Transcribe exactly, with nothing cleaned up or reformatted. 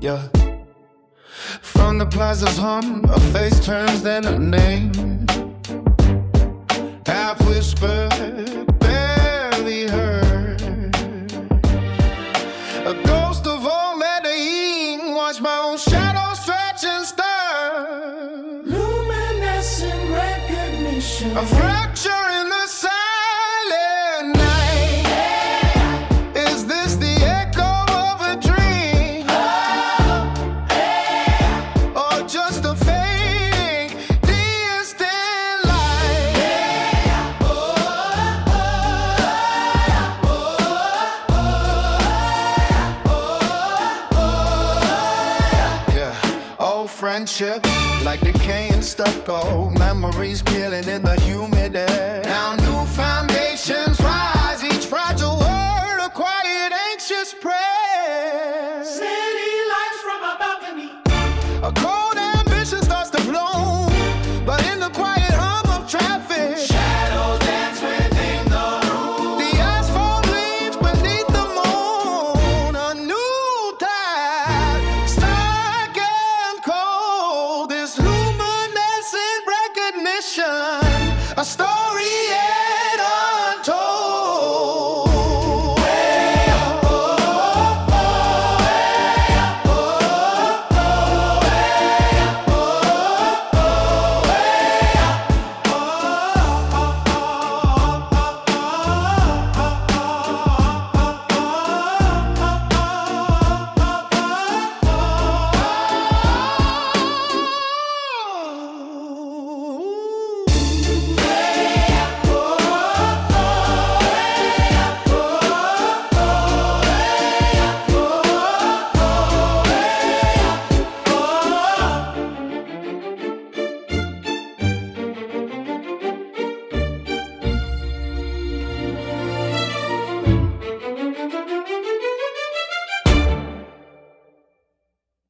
Yeah. From the plaza's hum, a face turns then a name. Half whispered, barely heard. A ghost of old Medellin, watch my own shadow stretch and stir. Luminescent recognition, a fracture in the silent night. Hey, is this the echo of a dream? Oh, hey, or just a fading, distant light? Hey, oh, oh, oh, oh, oh, oh, yeah. Old friendships like decaying stucco, memories peeling in the humid air. Now new foundations rise, each fragile word a quiet, anxious prayer. city lights from a balcony. A